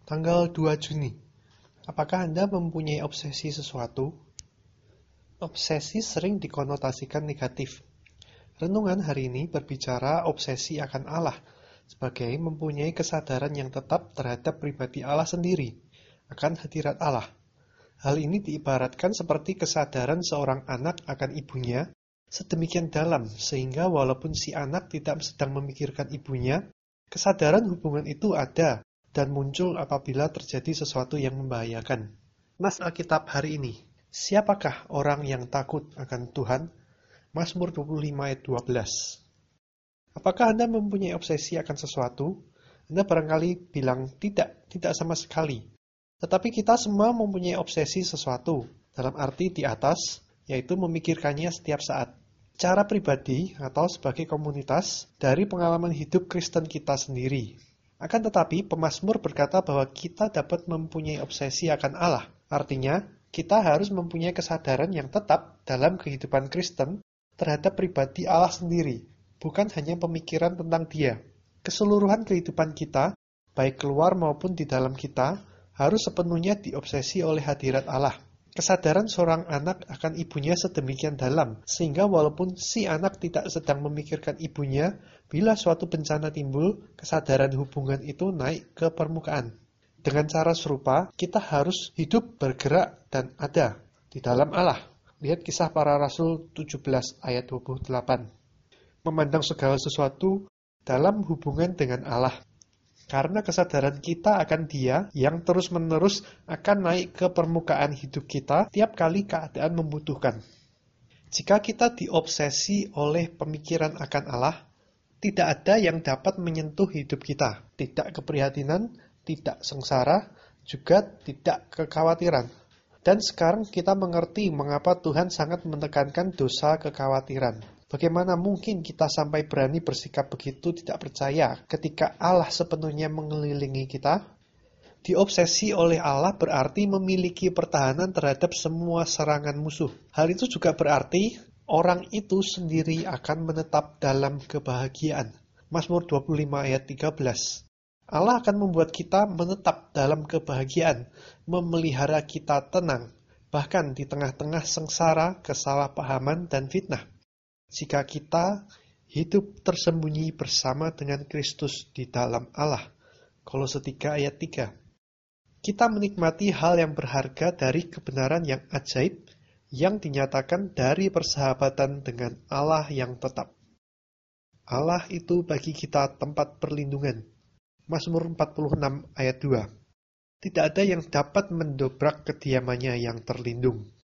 Tanggal 2 Juni. Apakah Anda mempunyai obsesi sesuatu? Obsesi sering dikonotasikan negatif. Renungan hari ini berbicara obsesi akan Allah sebagai mempunyai kesadaran yang tetap terhadap pribadi Allah sendiri, akan hadirat Allah. Hal ini diibaratkan seperti kesadaran seorang anak akan ibunya sedemikian dalam sehingga walaupun si anak tidak sedang memikirkan ibunya, kesadaran hubungan itu ada dan muncul apabila terjadi sesuatu yang membahayakan. Nas Alkitab hari ini, siapakah orang yang takut akan Tuhan? Mazmur 25 ayat 12. Apakah Anda mempunyai obsesi akan sesuatu? Anda barangkali bilang tidak sama sekali. Tetapi kita semua mempunyai obsesi sesuatu, dalam arti di atas, yaitu memikirkannya setiap saat. Secara pribadi atau sebagai komunitas, dari pengalaman hidup Kristen kita sendiri. Akan tetapi, pemazmur berkata bahwa kita dapat mempunyai obsesi akan Allah. Artinya, kita harus mempunyai kesadaran yang tetap dalam kehidupan Kristen terhadap pribadi Allah sendiri, bukan hanya pemikiran tentang Dia. Keseluruhan kehidupan kita, baik keluar maupun di dalam kita, harus sepenuhnya diobsesi oleh hadirat Allah. Kesadaran seorang anak akan ibunya sedemikian dalam, sehingga walaupun si anak tidak sedang memikirkan ibunya, bila suatu bencana timbul, kesadaran hubungan itu naik ke permukaan. Dengan cara serupa, kita harus hidup, bergerak, dan ada di dalam Allah. Lihat Kisah Para Rasul 17 ayat 28. Memandang segala sesuatu dalam hubungan dengan Allah. Karena kesadaran kita akan Dia yang terus-menerus akan naik ke permukaan hidup kita tiap kali keadaan membutuhkan. Jika kita diobsesi oleh pemikiran akan Allah, tidak ada yang dapat menyentuh hidup kita. Tidak keprihatinan, tidak sengsara, juga tidak kekhawatiran. Dan sekarang kita mengerti mengapa Tuhan sangat menekankan dosa kekhawatiran. Bagaimana mungkin kita sampai berani bersikap begitu tidak percaya ketika Allah sepenuhnya mengelilingi kita? Diobsesi oleh Allah berarti memiliki pertahanan terhadap semua serangan musuh. Hal itu juga berarti orang itu sendiri akan menetap dalam kebahagiaan. Mazmur 25 ayat 13. Allah akan membuat kita menetap dalam kebahagiaan, memelihara kita tenang, bahkan di tengah-tengah sengsara, kesalahpahaman, dan fitnah. Jika kita hidup tersembunyi bersama dengan Kristus di dalam Allah. Kolose 3 ayat 3. Kita menikmati hal yang berharga dari kebenaran yang ajaib yang dinyatakan dari persahabatan dengan Allah yang tetap. Allah itu bagi kita tempat perlindungan. Mazmur 46 ayat 2. Tidak ada yang dapat mendobrak kediamannya yang terlindung.